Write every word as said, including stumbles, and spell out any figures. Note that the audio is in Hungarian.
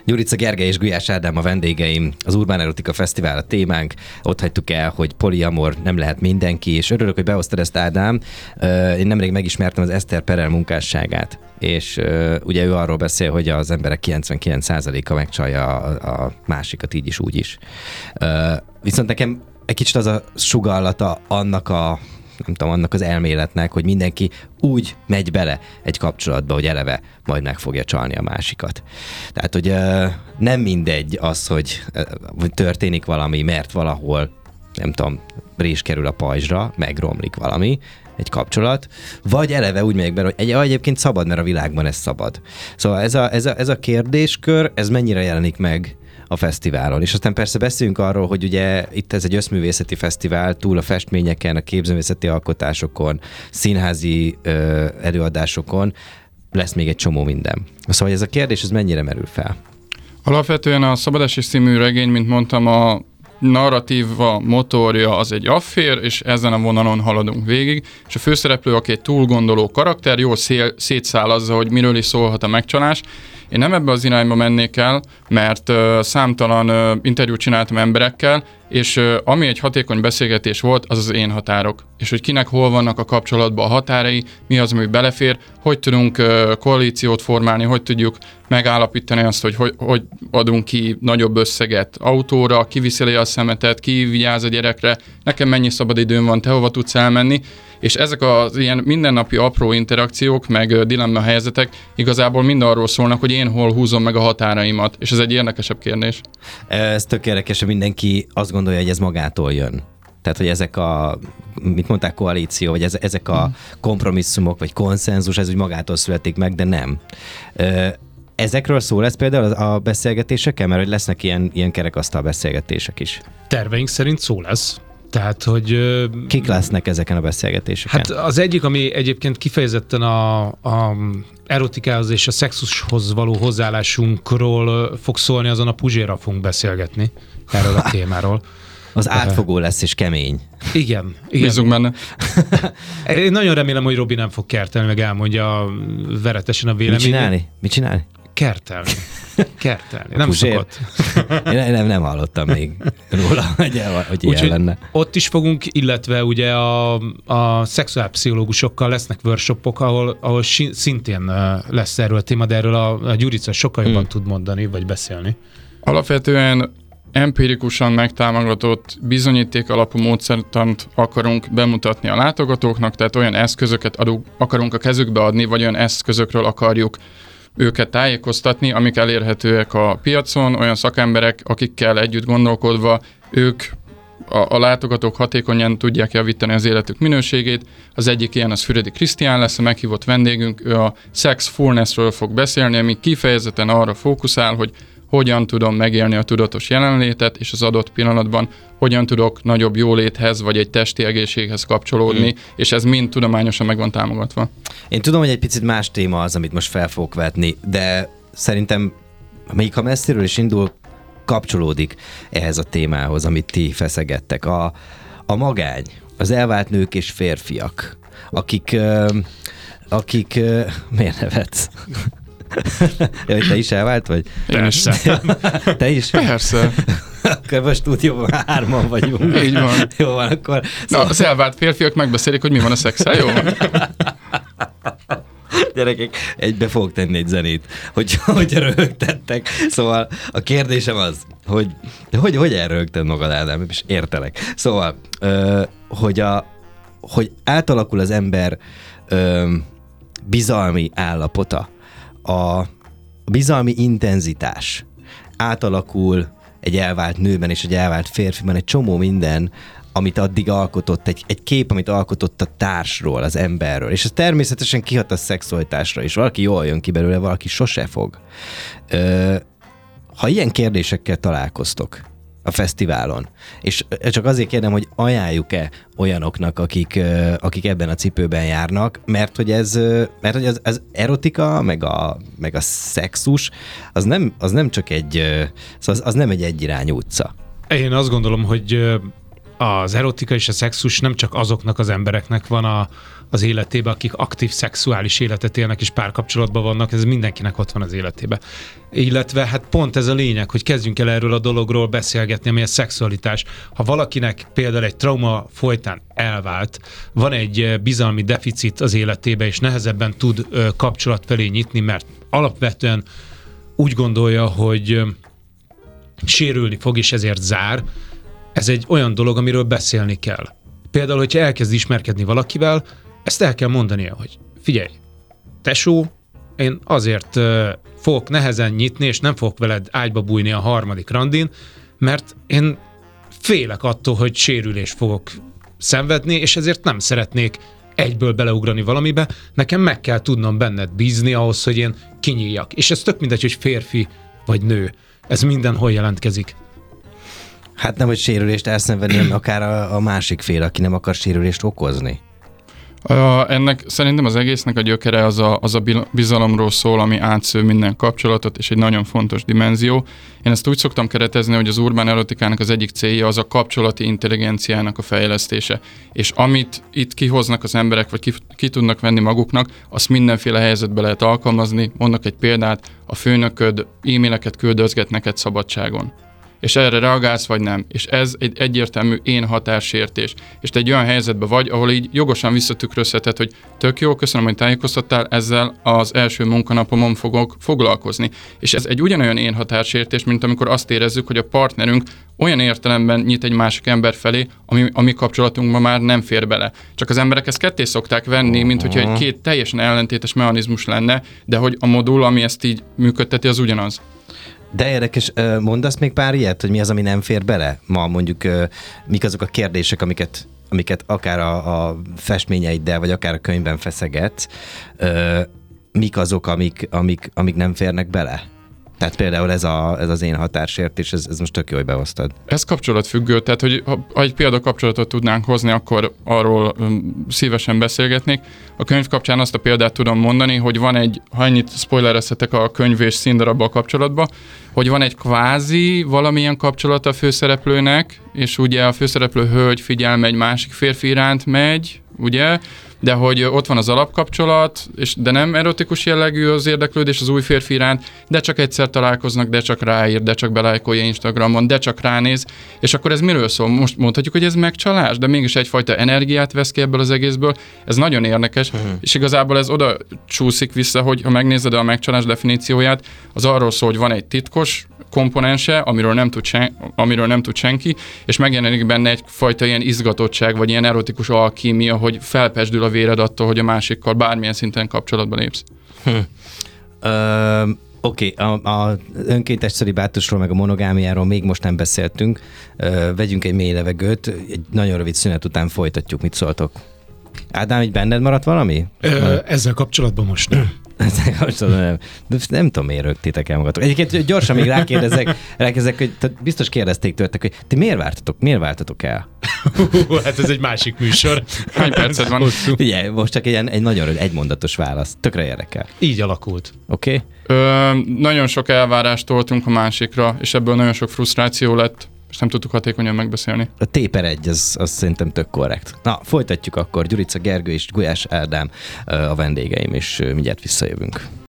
Gyurica Gergely és Gulyás Ádám a vendégeim, az Urbán Erotika Fesztivál a témánk, ott hagytuk el, hogy poliamor nem lehet mindenki, és örülök, hogy behoztad ezt, Ádám. Én nemrég megismertem az Eszter Perel munkásságát, és ugye ő arról beszél, hogy az emberek kilencvenkilenc százaléka megcsalja a, a másikat így is, úgy is. Viszont nekem egy kicsit az a sugallata annak a nem tudom, annak az elméletnek, hogy mindenki úgy megy bele egy kapcsolatba, hogy eleve majd meg fogja csalni a másikat. Tehát, hogy uh, nem mindegy az, hogy, uh, hogy történik valami, mert valahol, nem tudom, rés kerül a pajzsra, megromlik valami, egy kapcsolat, vagy eleve úgy megyek bele, hogy egy, egyébként szabad, mert a világban ez szabad. Szóval ez a, ez a, ez a kérdéskör, ez mennyire jelenik meg a fesztiválon. És aztán persze beszéljünk arról, hogy ugye itt ez egy összművészeti fesztivál, túl a festményeken, a képzőművészeti alkotásokon, színházi ö, előadásokon lesz még egy csomó minden. Szóval ez a kérdés, ez mennyire merül fel? Alapvetően a Szabadesés című regény, mint mondtam, a narratíva motorja az egy affér, és ezen a vonalon haladunk végig, és a főszereplő, aki egy túlgondoló karakter, jól szél, szétszálazza, hogy miről is szólhat a megcsalás. Én nem ebbe az irányba mennék el, mert uh, számtalan uh, interjút csináltam emberekkel, és uh, ami egy hatékony beszélgetés volt, az az én határok. És hogy kinek hol vannak a kapcsolatban a határai, mi az, ami belefér, hogy tudunk uh, koalíciót formálni, hogy tudjuk megállapítani azt, hogy, hogy hogy adunk ki nagyobb összeget autóra, ki viszi le a szemetet, ki vigyáz a gyerekre, nekem mennyi szabad időm van, te hova tudsz elmenni. És ezek az ilyen mindennapi apró interakciók, meg dilemma helyzetek igazából mind arról szólnak, hogy én hol húzom meg a határaimat, és ez egy érdekesebb kérdés. Ez tök érdekes, hogy mindenki azt gondolja, hogy ez magától jön. Tehát, hogy ezek a, mit mondták, koalíció, vagy ezek a kompromisszumok, vagy konszenzus, ez úgy magától születik meg, de nem. Ezekről szó lesz például a beszélgetéseken, mert hogy lesznek ilyen, ilyen kerekasztal beszélgetések is. Terveink szerint szó lesz. Tehát, hogy... Kik lesznek ezeken a beszélgetéseken? Hát az egyik, ami egyébként kifejezetten a, a erotikához és a szexushoz való hozzáállásunkról fog szólni, azon a Puzsérral fogunk beszélgetni erről a témáról. Az átfogó lesz és kemény. Igen. igen. Bízunk benne. Én nagyon remélem, hogy Robi nem fog kertelni, meg elmondja veretesen a véleményét. Mit csinálni? Mit csinálni? Kertelni. Kertelni. Nem Puzsér. szokott. Én nem, nem hallottam még róla, hogy, hogy ilyen lenne. Ott is fogunk, illetve ugye a, a szexuálpszichológusokkal lesznek workshopok, ahol, ahol szintén lesz erről a téma, de erről a, a Gyurica sokkal jobban hmm. tud mondani, vagy beszélni. Alapvetően empirikusan megtámogatott bizonyíték alapú módszertant akarunk bemutatni a látogatóknak, tehát olyan eszközöket adunk, akarunk a kezükbe adni, vagy olyan eszközökről akarjuk őket tájékoztatni, amik elérhetőek a piacon, olyan szakemberek, akikkel együtt gondolkodva ők a, a látogatók hatékonyan tudják javítani az életük minőségét. Az egyik ilyen az Füredi Krisztián lesz, a meghívott vendégünk, ő a sexfulnessről fog beszélni, ami kifejezetten arra fókuszál, hogy hogyan tudom megélni a tudatos jelenlétet, és az adott pillanatban hogyan tudok nagyobb jóléthez, vagy egy testi egészséghez kapcsolódni, mm. és ez mind tudományosan meg van támogatva. Én tudom, hogy egy picit más téma az, amit most fel fogok vetni, de szerintem, még ha messziről is indul, kapcsolódik ehhez a témához, amit ti feszegettek. A, a magány, az elvált nők és férfiak, akik... akik miért nevetsz? Ja, te is elvált vagy? Persze. Te is? Persze. Akkor most stúdióban hárman vagyunk. Így van. Jó van, akkor... Szóval... Na, az elvált férfiak megbeszélik, hogy mi van a szexel, jó van? Gyerekek, egybe fogok tenni egy zenét, hogy, hogy röhögtettek. Szóval a kérdésem az, hogy hogy, hogy elröhögted magad, Ádám, és értelek. Szóval, ö, hogy, a, hogy átalakul az ember ö, bizalmi állapota, a bizalmi intenzitás átalakul egy elvált nőben és egy elvált férfiban, egy csomó minden, amit addig alkotott, egy, egy kép, amit alkotott a társról, az emberről. És ez természetesen kihat a szexualitásra is. Valaki jól jön ki belőle, valaki sose fog. Ö, ha ilyen kérdésekkel találkoztok a fesztiválon, és csak azért kérdem, hogy ajánljuk-e olyanoknak, akik, akik ebben a cipőben járnak, mert hogy ez, mert hogy az, az erotika, meg a, meg a szexus, az nem, az nem csak egy, szóval az, az nem egy egyirányú utca. Én azt gondolom, hogy az erotika és a szexus nem csak azoknak az embereknek van a, az életében, akik aktív szexuális életet élnek és párkapcsolatban vannak, ez mindenkinek ott van az életében. Illetve hát pont ez a lényeg, hogy kezdjünk el erről a dologról beszélgetni, ami a szexualitás. Ha valakinek például egy trauma folytán elvált, van egy bizalmi deficit az életében, és nehezebben tud kapcsolat felé nyitni, mert alapvetően úgy gondolja, hogy sérülni fog, és ezért zár. Ez egy olyan dolog, amiről beszélni kell. Például, hogyha elkezd ismerkedni valakivel, ezt el kell mondania, hogy figyelj, tesó, én azért uh, fogok nehezen nyitni, és nem fogok veled ágyba bújni a harmadik randin, mert én félek attól, hogy sérülést fogok szenvedni, és ezért nem szeretnék egyből beleugrani valamibe, nekem meg kell tudnom benned bízni ahhoz, hogy én kinyíljak. És ez tök mindegy, hogy férfi vagy nő. Ez mindenhol jelentkezik. Hát nem, hogy sérülést elszenvedni, hanem akár a, a másik fél, aki nem akar sérülést okozni. A, ennek szerintem az egésznek a gyökere az a, az a bizalomról szól, ami átsző minden kapcsolatot, és egy nagyon fontos dimenzió. Én ezt úgy szoktam keretezni, hogy az urbán erotikának az egyik célja az a kapcsolati intelligenciának a fejlesztése. És amit itt kihoznak az emberek, vagy ki, ki tudnak venni maguknak, azt mindenféle helyzetbe lehet alkalmazni. Mondok egy példát, a főnököd e-maileket küldözget neked szabadságon. És erre reagálsz, vagy nem. És ez egy egyértelmű én határsértés. És te egy olyan helyzetben vagy, ahol így jogosan visszatükrözheted, hogy tök jó, köszönöm, hogy tájékoztattál, ezzel az első munkanapomon fogok foglalkozni. És ez egy ugyanolyan én határsértés, mint amikor azt érezzük, hogy a partnerünk olyan értelemben nyit egy másik ember felé, ami a mi kapcsolatunkban már nem fér bele. Csak az emberek ezt ketté szokták venni, mint hogyha egy két teljesen ellentétes mechanizmus lenne, de hogy a modul, ami ezt így működteti, az ugyanaz. De érdekes, mondasz még pár ilyet, hogy mi az, ami nem fér bele? Ma mondjuk mik azok a kérdések, amiket, amiket akár a, a festményeiddel, vagy akár a könyvben feszegetsz, mik azok, amik, amik, amik nem férnek bele? Tehát például ez, a, ez az én határsértés, ez, ez most tök jó, hogy behoztad. Ez kapcsolatfüggő, tehát hogy ha egy példakapcsolatot tudnánk hozni, akkor arról um, szívesen beszélgetnék. A könyv kapcsán azt a példát tudom mondani, hogy van egy, ha ennyit spoilerezhetek a könyv és színdarabbal kapcsolatban, hogy van egy kvázi valamilyen kapcsolat a főszereplőnek, és ugye a főszereplő hölgy figyelme egy másik férfi iránt megy, ugye, de hogy ott van az alapkapcsolat, és de nem erotikus jellegű az érdeklődés az új férfi iránt, de csak egyszer találkoznak, de csak ráír, de csak belájkolja Instagramon, de csak ránéz, és akkor ez miről szól? Most mondhatjuk, hogy ez megcsalás, de mégis egyfajta energiát vesz ki ebből az egészből. Ez nagyon érdekes, uh-huh. és igazából ez oda csúszik vissza, hogy ha megnézed a megcsalás definícióját, az arról szól, hogy van egy titkos komponense, amiről nem tud, sen, amiről nem tud senki, és megjelenik benne egyfajta ilyen izgatottság, vagy ilyen erotikus alkímia, hogy felpesdül a véred attól, hogy a másikkal bármilyen szinten kapcsolatban lépsz. Hm. Ö, Oké, okay. a, a önkéntes celibátusról, meg a monogámiáról még most nem beszéltünk. Ö, vegyünk egy mély levegőt, egy nagyon rövid szünet után folytatjuk. Mit szóltok? Ádám, így benned maradt valami? Ö, ezzel kapcsolatban most nem. Ezzel kapcsolatban nem. De nem tudom, miért rögtétek el magatok. Egyébként gyorsan még rákérdezek, rákérdezek hogy biztos kérdezték tőletek, hogy ti miért vártatok, miért vártatok el? Hát ez egy másik műsor. Hány percet van? Ugye, most csak egy, egy nagyon rövid, egymondatos válasz. Tökre érdekel. Így alakult. Oké? Okay? Nagyon sok elvárást toltunk a másikra, és ebből nagyon sok frusztráció lett, és nem tudtuk hatékonyan megbeszélni. A T per egy, az, az szerintem tök korrekt. Na, folytatjuk akkor. Gyurica Gergő és Gulyás Ádám a vendégeim, és mindjárt visszajövünk.